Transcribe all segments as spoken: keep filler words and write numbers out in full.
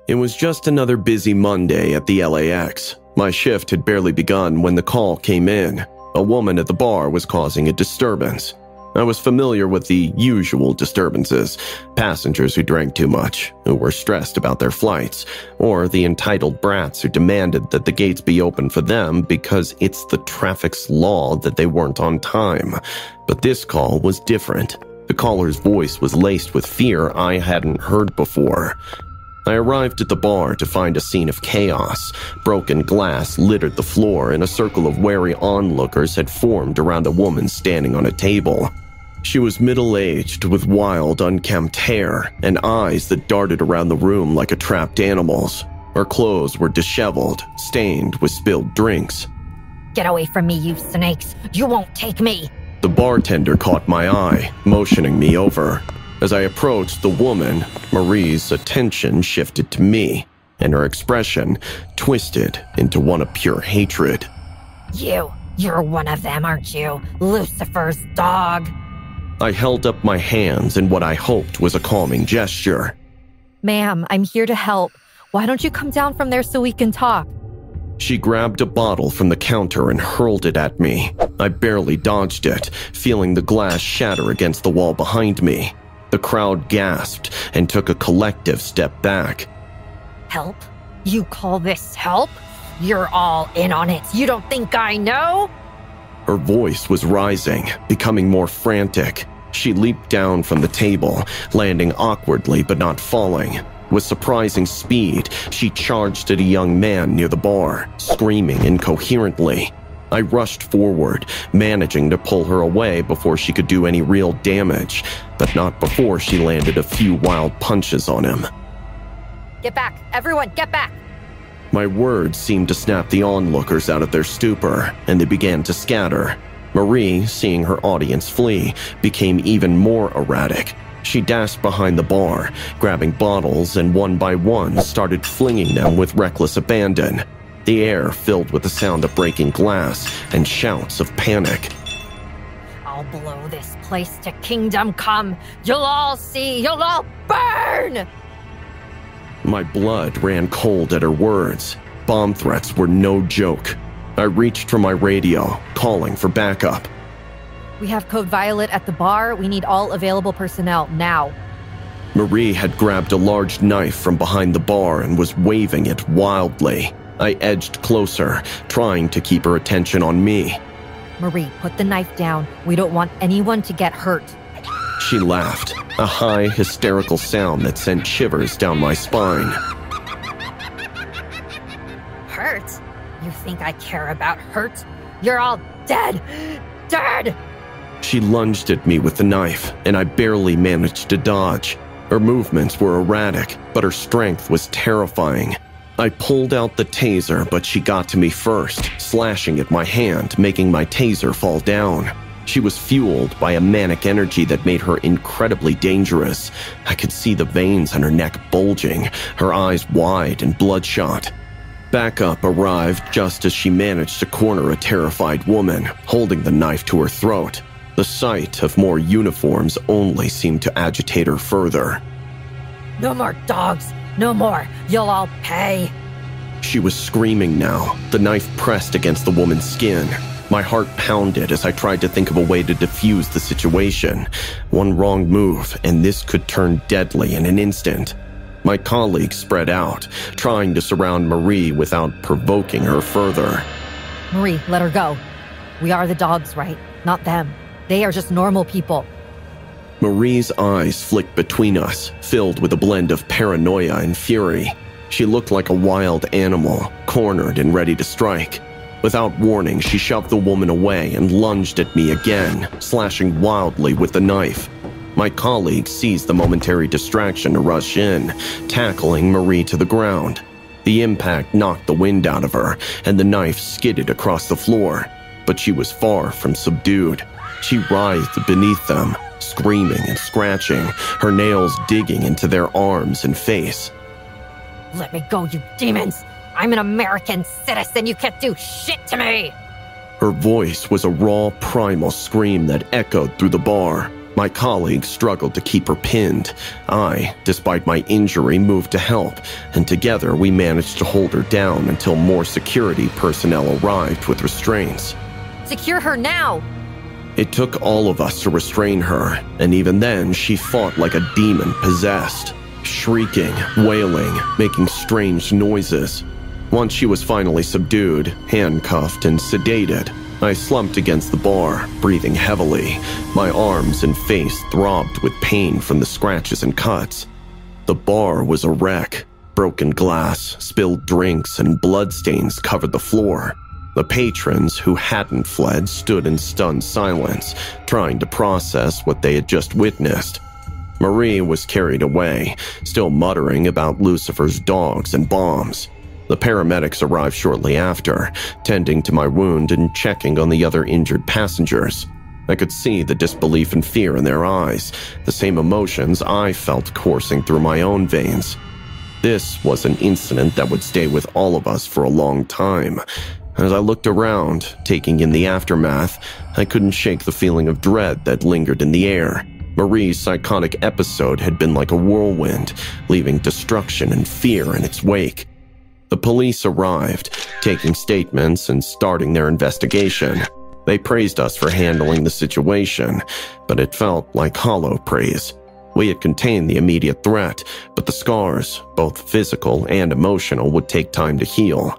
It was just another busy Monday at the L A X. My shift had barely begun when the call came in. A woman at the bar was causing a disturbance. I was familiar with the usual disturbances: passengers who drank too much, who were stressed about their flights, or the entitled brats who demanded that the gates be open for them because it's the traffic's law that they weren't on time. But this call was different. The caller's voice was laced with fear I hadn't heard before. I arrived at the bar to find a scene of chaos. Broken glass littered the floor, and a circle of wary onlookers had formed around a woman standing on a table. She was middle-aged, with wild, unkempt hair, and eyes that darted around the room like a trapped animal's. Her clothes were disheveled, stained with spilled drinks. "Get away from me, you snakes! You won't take me!" The bartender caught my eye, motioning me over. As I approached the woman, Marie's attention shifted to me, and her expression twisted into one of pure hatred. You, you're one of them, aren't you? Lucifer's dog. I held up my hands in what I hoped was a calming gesture. "Ma'am, I'm here to help. Why don't you come down from there so we can talk?" She grabbed a bottle from the counter and hurled it at me. I barely dodged it, feeling the glass shatter against the wall behind me. The crowd gasped and took a collective step back. Help? You call this help? You're all in on it. You don't think I know? Her voice was rising, becoming more frantic. She leaped down from the table, landing awkwardly but not falling. With surprising speed, she charged at a young man near the bar, screaming incoherently. I rushed forward, managing to pull her away before she could do any real damage, but not before she landed a few wild punches on him. "Get back! Everyone, get back!" My words seemed to snap the onlookers out of their stupor, and they began to scatter. Marie, seeing her audience flee, became even more erratic. She dashed behind the bar, grabbing bottles, and one by one started flinging them with reckless abandon. The air filled with the sound of breaking glass and shouts of panic. "I'll blow this place to kingdom come. You'll all see. You'll all burn!" My blood ran cold at her words. Bomb threats were no joke. I reached for my radio, calling for backup. "We have Code Violet at the bar. We need all available personnel now." Marie had grabbed a large knife from behind the bar and was waving it wildly. I edged closer, trying to keep her attention on me. "Marie, put the knife down. We don't want anyone to get hurt." She laughed, a high, hysterical sound that sent shivers down my spine. "Hurt? You think I care about hurt? You're all dead! Dead!" She lunged at me with the knife, and I barely managed to dodge. Her movements were erratic, but her strength was terrifying. I pulled out the taser, but she got to me first, slashing at my hand, making my taser fall down. She was fueled by a manic energy that made her incredibly dangerous. I could see the veins on her neck bulging, her eyes wide and bloodshot. Backup arrived just as she managed to corner a terrified woman, holding the knife to her throat. The sight of more uniforms only seemed to agitate her further. "No more dogs! No more! You'll all pay!" She was screaming now, the knife pressed against the woman's skin. My heart pounded as I tried to think of a way to defuse the situation. One wrong move, and this could turn deadly in an instant. My colleagues spread out, trying to surround Marie without provoking her further. "Marie, let her go. We are the dogs, right? Not them. They are just normal people." Marie's eyes flicked between us, filled with a blend of paranoia and fury. She looked like a wild animal, cornered and ready to strike. Without warning, she shoved the woman away and lunged at me again, slashing wildly with the knife. My colleague seized the momentary distraction to rush in, tackling Marie to the ground. The impact knocked the wind out of her, and the knife skidded across the floor. But she was far from subdued. She writhed beneath them, screaming and scratching, her nails digging into their arms and face. "Let me go, you demons! I'm an American citizen. You can't do shit to me!" Her voice was a raw, primal scream that echoed through the bar. My colleague struggled to keep her pinned. I, despite my injury, moved to help, and together we managed to hold her down until more security personnel arrived with restraints. Secure her now! It took all of us to restrain her, and even then she fought like a demon possessed, shrieking, wailing, making strange noises. Once she was finally subdued, handcuffed, and sedated, I slumped against the bar, breathing heavily. My arms and face throbbed with pain from the scratches and cuts. The bar was a wreck. Broken glass, spilled drinks, and bloodstains covered the floor. The patrons who hadn't fled stood in stunned silence, trying to process what they had just witnessed. Marie was carried away, still muttering about Lucifer's dogs and bombs. The paramedics arrived shortly after, tending to my wound and checking on the other injured passengers. I could see the disbelief and fear in their eyes, the same emotions I felt coursing through my own veins. This was an incident that would stay with all of us for a long time. As I looked around, taking in the aftermath, I couldn't shake the feeling of dread that lingered in the air. Marie's psychotic episode had been like a whirlwind, leaving destruction and fear in its wake. The police arrived, taking statements and starting their investigation. They praised us for handling the situation, but it felt like hollow praise. We had contained the immediate threat, but the scars, both physical and emotional, would take time to heal.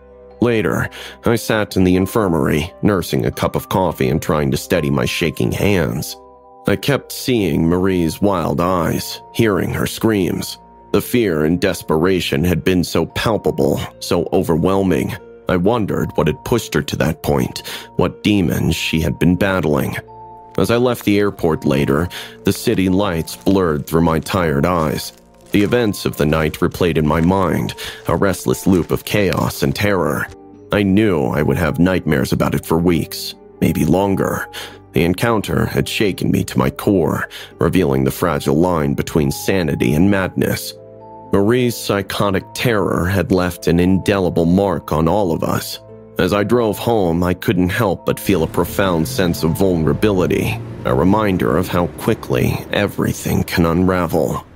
Later, I sat in the infirmary, nursing a cup of coffee and trying to steady my shaking hands. I kept seeing Marie's wild eyes, hearing her screams. The fear and desperation had been so palpable, so overwhelming. I wondered what had pushed her to that point, what demons she had been battling. As I left the airport later, the city lights blurred through my tired eyes. The events of the night replayed in my mind, a restless loop of chaos and terror. I knew I would have nightmares about it for weeks, maybe longer. The encounter had shaken me to my core, revealing the fragile line between sanity and madness. Marie's psychotic terror had left an indelible mark on all of us. As I drove home, I couldn't help but feel a profound sense of vulnerability, a reminder of how quickly everything can unravel.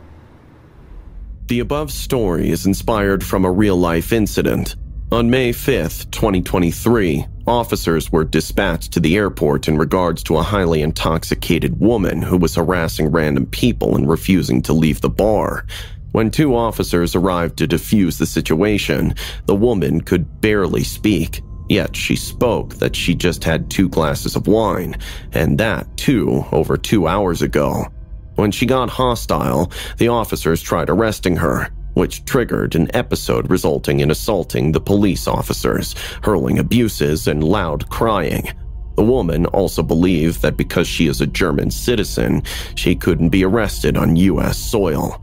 The above story is inspired from a real-life incident. On May fifth, twenty twenty-three, officers were dispatched to the airport in regards to a highly intoxicated woman who was harassing random people and refusing to leave the bar. When two officers arrived to defuse the situation, the woman could barely speak, yet she spoke that she just had two glasses of wine, and that, too, over two hours ago. When she got hostile, the officers tried arresting her, which triggered an episode resulting in assaulting the police officers, hurling abuses and loud crying. The woman also believed that because she is a German citizen, she couldn't be arrested on U S soil.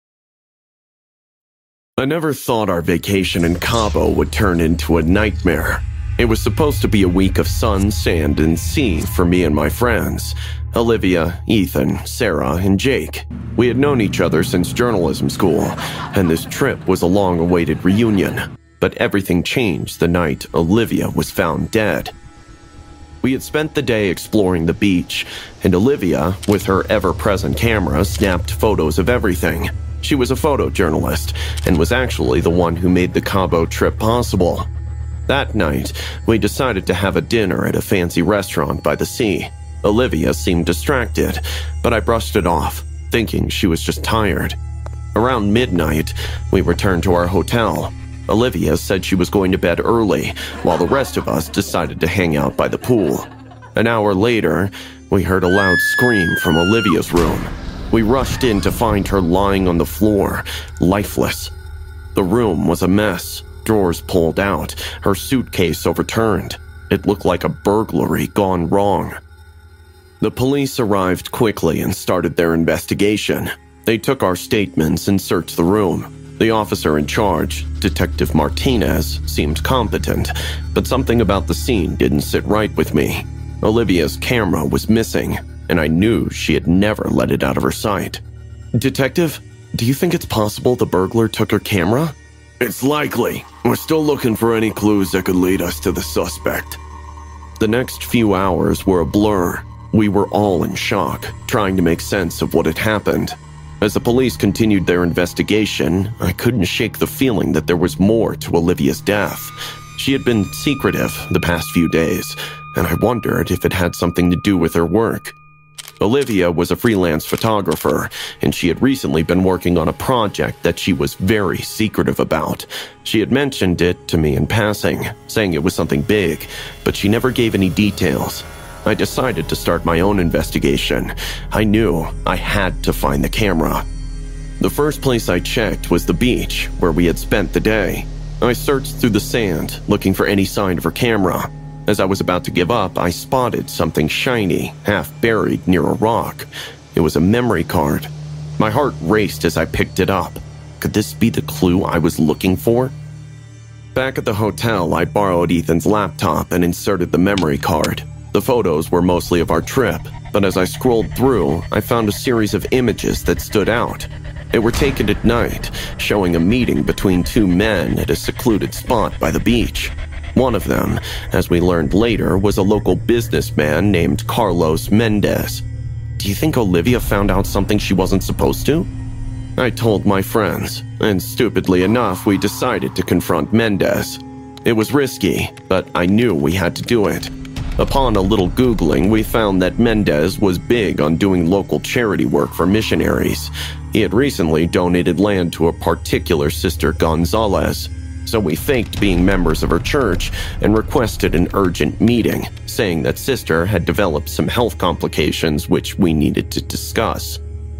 I never thought our vacation in Cabo would turn into a nightmare. It was supposed to be a week of sun, sand, and sea for me and my friends. Olivia, Ethan, Sarah, and Jake. We had known each other since journalism school, and this trip was a long-awaited reunion. But everything changed the night Olivia was found dead. We had spent the day exploring the beach, and Olivia, with her ever-present camera, snapped photos of everything. She was a photojournalist, and was actually the one who made the Cabo trip possible. That night, we decided to have a dinner at a fancy restaurant by the sea. Olivia seemed distracted, but I brushed it off, thinking she was just tired. Around midnight, we returned to our hotel. Olivia said she was going to bed early, while the rest of us decided to hang out by the pool. An hour later, we heard a loud scream from Olivia's room. We rushed in to find her lying on the floor, lifeless. The room was a mess, drawers pulled out, her suitcase overturned. It looked like a burglary gone wrong. The police arrived quickly and started their investigation. They took our statements and searched the room. The officer in charge, Detective Martinez, seemed competent, but something about the scene didn't sit right with me. Olivia's camera was missing, and I knew she had never let it out of her sight. Detective, do you think it's possible the burglar took her camera? It's likely. We're still looking for any clues that could lead us to the suspect. The next few hours were a blur. We were all in shock, trying to make sense of what had happened. As the police continued their investigation, I couldn't shake the feeling that there was more to Olivia's death. She had been secretive the past few days, and I wondered if it had something to do with her work. Olivia was a freelance photographer, and she had recently been working on a project that she was very secretive about. She had mentioned it to me in passing, saying it was something big, but she never gave any details. I decided to start my own investigation. I knew I had to find the camera. The first place I checked was the beach, where we had spent the day. I searched through the sand, looking for any sign of her camera. As I was about to give up, I spotted something shiny, half buried near a rock. It was a memory card. My heart raced as I picked it up. Could this be the clue I was looking for? Back at the hotel, I borrowed Ethan's laptop and inserted the memory card. The photos were mostly of our trip, but as I scrolled through, I found a series of images that stood out. They were taken at night, showing a meeting between two men at a secluded spot by the beach. One of them, as we learned later, was a local businessman named Carlos Mendez. Do you think Olivia found out something she wasn't supposed to? I told my friends, and stupidly enough, we decided to confront Mendez. It was risky, but I knew we had to do it. Upon a little Googling, we found that Mendez was big on doing local charity work for missionaries. He had recently donated land to a particular Sister Gonzalez, so we faked being members of her church and requested an urgent meeting, saying that Sister had developed some health complications which we needed to discuss.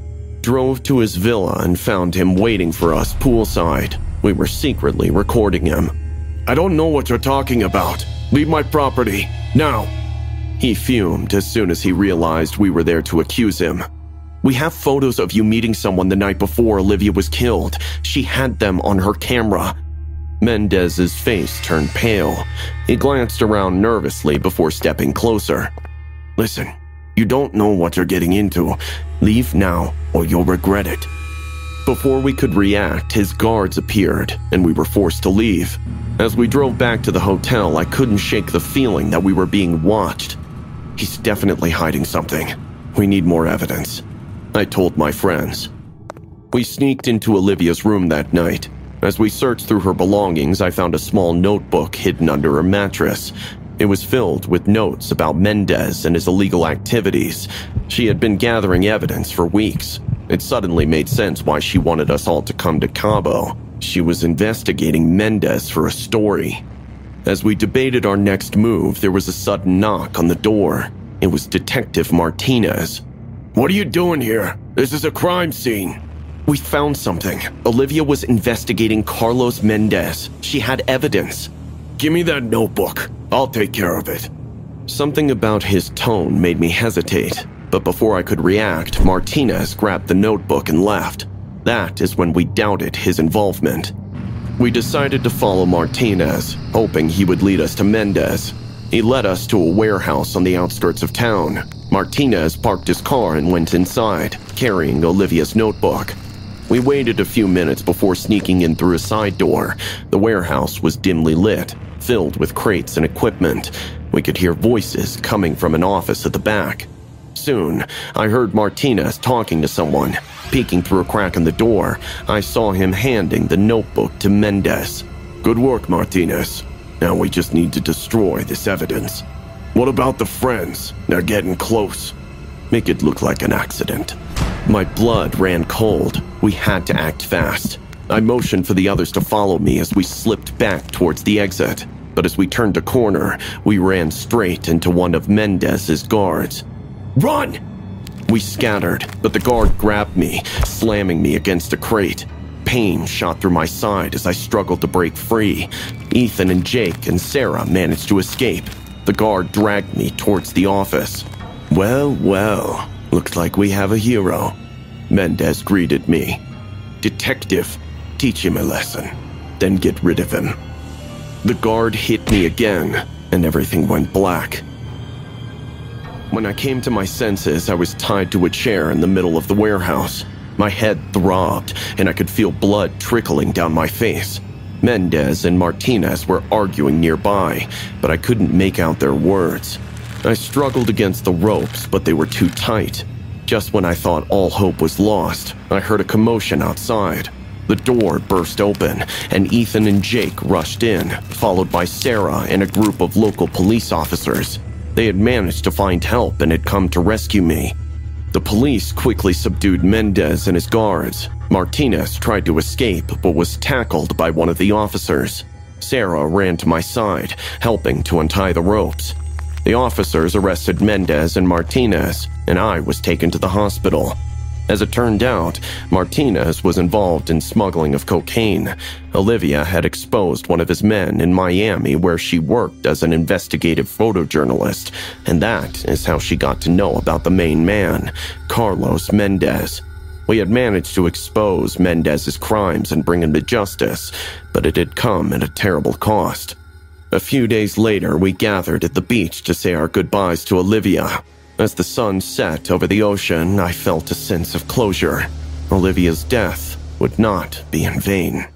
Drove to his villa and found him waiting for us poolside. We were secretly recording him. I don't know what you're talking about. Leave my property, now. He fumed as soon as he realized we were there to accuse him. We have photos of you meeting someone the night before Olivia was killed. She had them on her camera. Mendez's face turned pale. He glanced around nervously before stepping closer. Listen, you don't know what you're getting into. Leave now, or you'll regret it. Before we could react, his guards appeared, and we were forced to leave. As we drove back to the hotel, I couldn't shake the feeling that we were being watched. He's definitely hiding something. We need more evidence, I told my friends. We sneaked into Olivia's room that night. As we searched through her belongings, I found a small notebook hidden under her mattress. It was filled with notes about Mendez and his illegal activities. She had been gathering evidence for weeks. It suddenly made sense why she wanted us all to come to Cabo. She was investigating Mendez for a story. As we debated our next move, there was a sudden knock on the door. It was Detective Martinez. What are you doing here? This is a crime scene. We found something. Olivia was investigating Carlos Mendez. She had evidence. Give me that notebook. I'll take care of it. Something about his tone made me hesitate, but before I could react, Martinez grabbed the notebook and left. That is when we doubted his involvement. We decided to follow Martinez, hoping he would lead us to Mendez. He led us to a warehouse on the outskirts of town. Martinez parked his car and went inside, carrying Olivia's notebook. We waited a few minutes before sneaking in through a side door. The warehouse was dimly lit, filled with crates and equipment. We could hear voices coming from an office at the back. Soon, I heard Martinez talking to someone. Peeking through a crack in the door, I saw him handing the notebook to Mendez. Good work, Martinez. Now we just need to destroy this evidence. What about the friends? They're getting close. Make it look like an accident. My blood ran cold. We had to act fast. I motioned for the others to follow me as we slipped back towards the exit. But as we turned a corner, we ran straight into one of Mendez's guards. Run! We scattered, but the guard grabbed me, slamming me against a crate. Pain shot through my side as I struggled to break free. Ethan and Jake and Sarah managed to escape. The guard dragged me towards the office. Well, well, looks like we have a hero. Mendez greeted me. Detective, teach him a lesson, then get rid of him. The guard hit me again, and everything went black. When I came to my senses, I was tied to a chair in the middle of the warehouse. My head throbbed, and I could feel blood trickling down my face. Mendez and Martinez were arguing nearby, but I couldn't make out their words. I struggled against the ropes, but they were too tight. Just when I thought all hope was lost, I heard a commotion outside. The door burst open, and Ethan and Jake rushed in, followed by Sarah and a group of local police officers. They had managed to find help and had come to rescue me. The police quickly subdued Mendez and his guards. Martinez tried to escape, but was tackled by one of the officers. Sarah ran to my side, helping to untie the ropes. The officers arrested Mendez and Martinez, and I was taken to the hospital. As it turned out, Martinez was involved in smuggling of cocaine. Olivia had exposed one of his men in Miami where she worked as an investigative photojournalist, and that is how she got to know about the main man, Carlos Mendez. We had managed to expose Mendez's crimes and bring him to justice, but it had come at a terrible cost. A few days later, we gathered at the beach to say our goodbyes to Olivia. As the sun set over the ocean, I felt a sense of closure. Olivia's death would not be in vain.